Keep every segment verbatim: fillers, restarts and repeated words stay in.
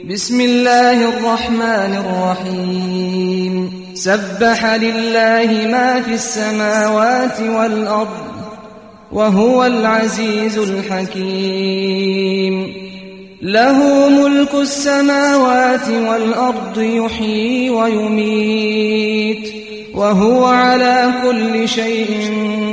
بسم الله الرحمن الرحيم سبح لله ما في السماوات والأرض وهو العزيز الحكيم له ملك السماوات والأرض يحيي ويميت وهو على كل شيء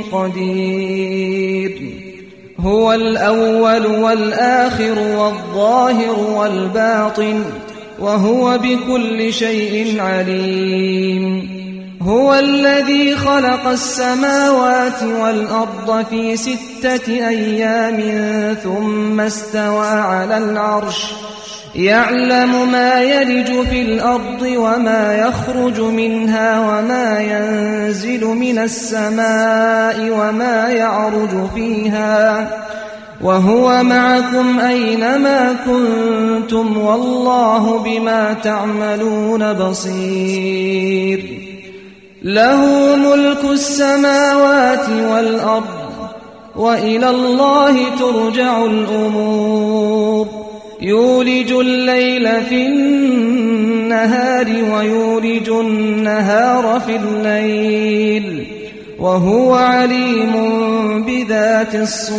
قدير هو الأول والآخر والظاهر والباطن وهو بكل شيء عليم هو الذي خلق السماوات والأرض في ستة أيام ثم استوى على العرش يعلم ما يلج في الأرض وما يخرج منها وما ينزل من السماء وما يعرج فيها وهو معكم أينما كنتم والله بما تعملون بصير له ملك السماوات والأرض وإلى الله ترجع الأمور يولج الليل في النهار ويولج النهار في الليل وهو عليم بذات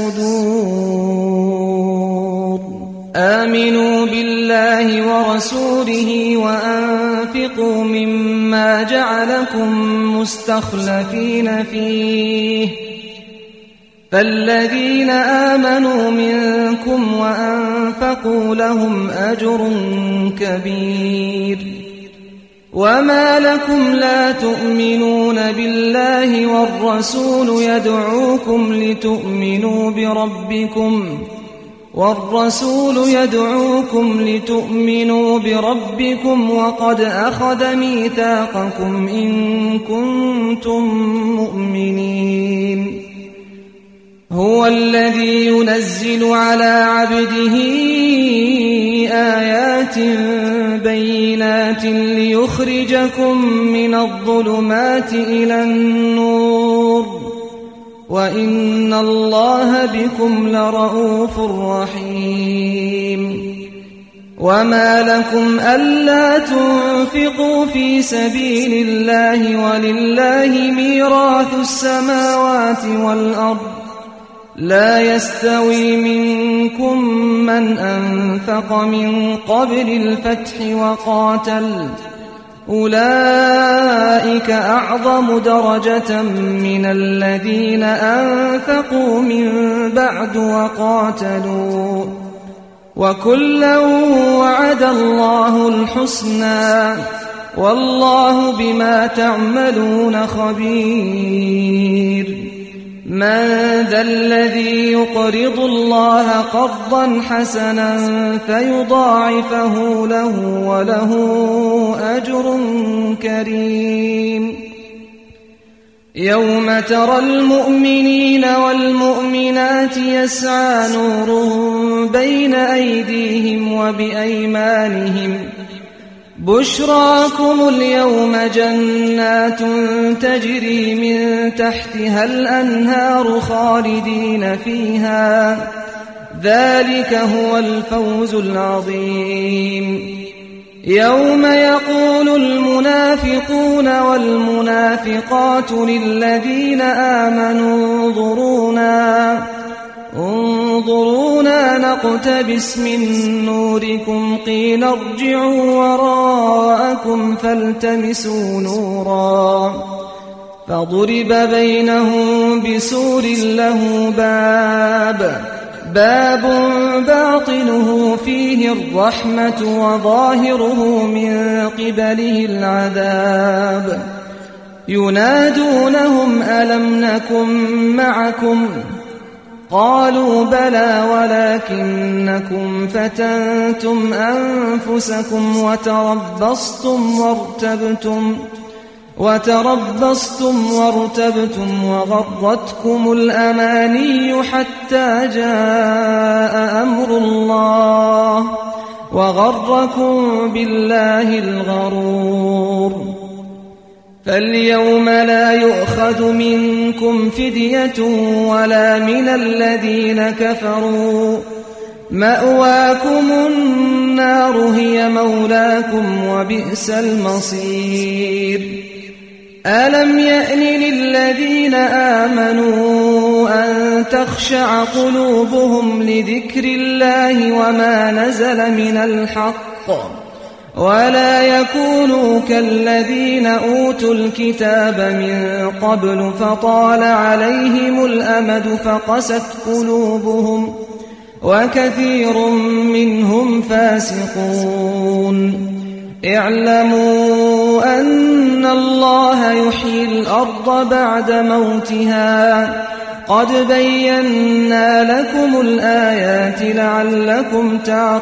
الصدور آمنوا بالله ورسوله وأنفقوا مما جعلكم مستخلفين فيه فالذين آمنوا منكم وأنفقوا لهم أجر كبير وما لكم لا تؤمنون بالله والرسول يدعوكم لتؤمنوا بربكم والرسول يدعوكم لتؤمنوا بربكم وقد أخذ ميثاقكم إن كنتم مؤمنين هو الذي ينزل على عبده آيات بينات ليخرجكم من الظلمات إلى النور وإن الله بكم لرؤوف رحيم وما لكم ألا تنفقوا في سبيل الله ولله ميراث السماوات والأرض لا يستوي منكم من أنفق من قبل الفتح وقاتل أولئك أعظم درجة من الذين أنفقوا من بعد وقاتلوا وكلا وعد الله الحسنى والله بما تعملون خبير من ذا الذي يقرض الله قرضا حسنا فيضاعفه له وله أجر كريم يوم ترى المؤمنين والمؤمنات يسعى نورهم بين أيديهم وبأيمانهم بشراكم اليوم جنات تجري من تحتها الأنهار خالدين فيها ذلك هو الفوز العظيم يوم يقول المنافقون والمنافقات للذين آمنوا انظرونا انظرونا نقتبس من نوركم قيل ارجعوا وراءكم فالتمسوا نورا فضرب بينهم بسور له باب باب باطنه فيه الرحمة وظاهره من قبله العذاب ينادونهم ألم نكن معكم قالوا بلى ولكنكم فتنتم أنفسكم وتربصتم وارتبتم وتربصتم وارتبتم وغرتكم الأماني حتى جاء أمر الله وغركم بالله الغرور فاليوم لا يؤخذ منكم فدية ولا من الذين كفروا مأواكم النار هي مولاكم وبئس المصير. ألم يأن للذين آمنوا أن تخشع قلوبهم لذكر الله وما نزل من الحق ولا يكونوا كالذين أوتوا الكتاب من قبل فطال عليهم الأمد فقست قلوبهم وكثير منهم فاسقون. اعلموا أن الله يحيي الأرض بعد موتها قد بينا لكم الآيات لعلكم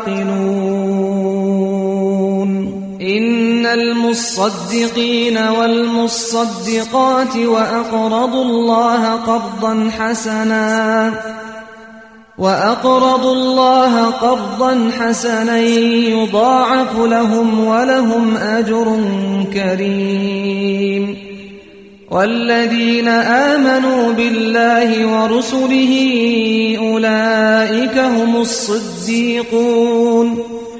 تعقلون. إن المصدقين والمصدقات وأقرضوا الله قرضا حسنا وأقرضوا الله قرضا حسنا يضاعف لهم ولهم أجر كريم. والذين آمنوا بالله ورسله أولئك هم الصديقون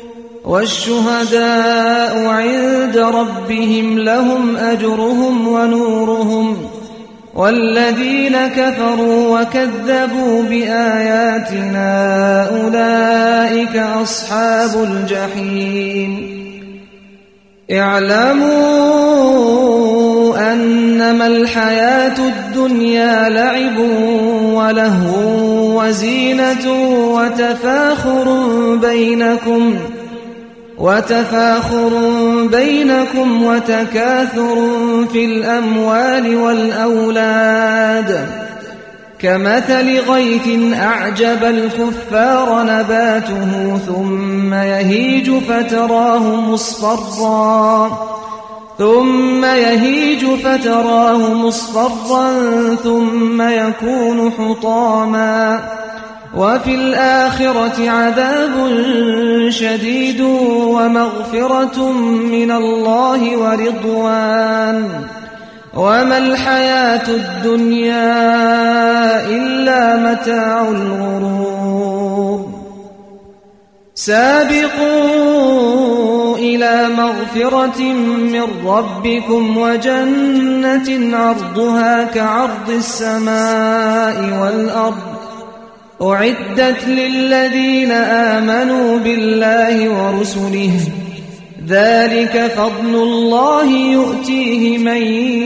والشهداء عند ربهم لهم أجرهم ونورهم. والذين كفروا وكذبوا بآياتنا أولئك أصحاب الجحيم. اعلموا أنما الحياة الدنيا لعب ولهو وزينة وتفاخر بينكم وتفاخر بينكم وتكاثر في الأموال والأولاد كمثل غيث أعجب الكفار نباته ثم يهيج فتراه مصفرا ثم يهيج فتراه مصفرا ثم يكون حطاما وفي الآخرة عذاب شديد ومغفرة من الله ورضوان وما الحياة الدنيا إلا متاع الغرور. سابقوا إلى مغفرة من ربكم وجنة عرضها كعرض السماء والأرض أعدت للذين آمنوا بالله ورسله ذلك فضل الله يؤتيه من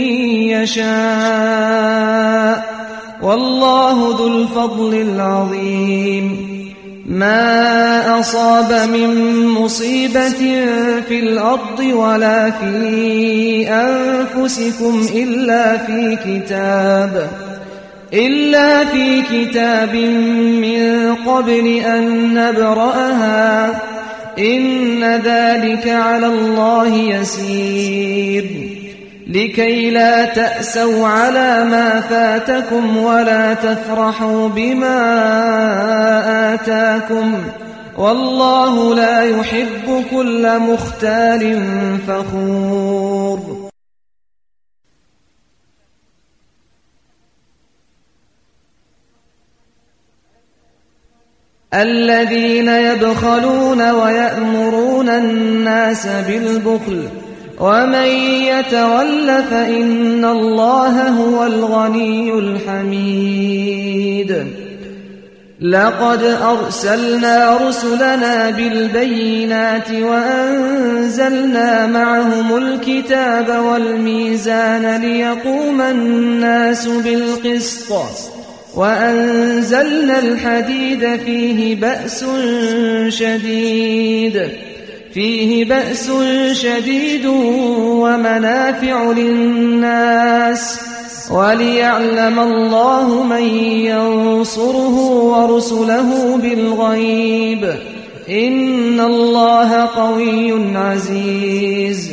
يشاء والله ذو الفضل العظيم. ما أصاب من مصيبة في الأرض ولا في أنفسكم إلا في كتاب إلا في كتاب من قبل أن نبرأها إن ذلك على الله يسير. لكي لا تأسوا على ما فاتكم ولا تفرحوا بما آتاكم والله لا يحب كل مختال فخور. الذين يبخلون ويأمرون الناس بالبخل ومن يتول فإن الله هو الغني الحميد. لقد أرسلنا رسلنا بالبينات وأنزلنا معهم الكتاب والميزان ليقوم الناس بالقسط وأنزلنا الحديد فيه بأس شديد فيه بأس شديد ومنافع للناس وليعلم الله من ينصره ورسله بالغيب إن الله قوي عزيز.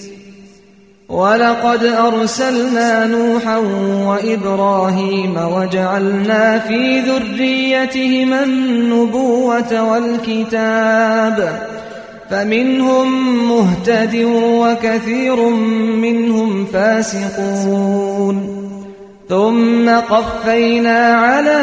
ولقد أرسلنا نوحا وإبراهيم وجعلنا في ذريتهما النبوة والكتاب فمنهم مهتد وكثير منهم فاسقون. ثم قفينا على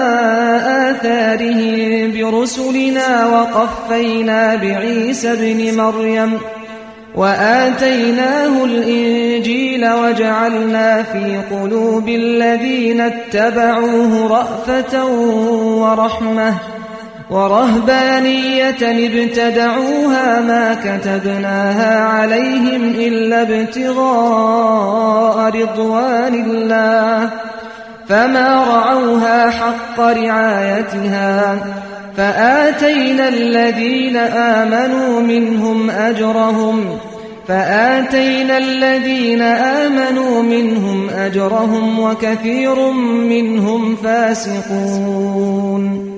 آثارهم برسلنا وقفينا بعيسى ابن مريم وآتيناه الإنجيل وجعلنا في قلوب الذين اتبعوه رأفة ورحمة ورهبانية ابتدعوها ما كتبناها عليهم إلا ابتغاء رضوان الله فما رعوها حق رعايتها فآتينا الذين آمنوا منهم أجرهم فآتينا الذين آمنوا منهم أجرهم وكثير منهم فاسقون.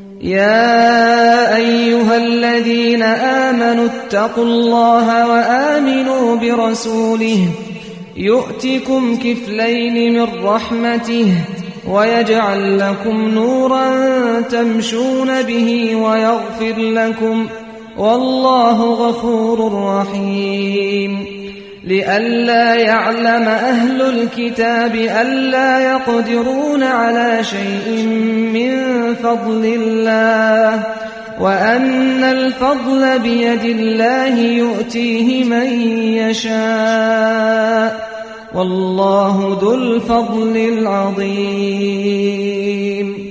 يا أيها الذين آمنوا اتقوا الله وآمنوا برسوله يؤتكم كفلين من رحمته ويجعل لكم نورا تمشون به ويغفر لكم والله غفور رحيم. لئلا يعلم أهل الكتاب ألا يقدرون على شيء من فضل الله وأن الفضل بيد الله يؤتيه من يشاء والله ذو الفضل العظيم.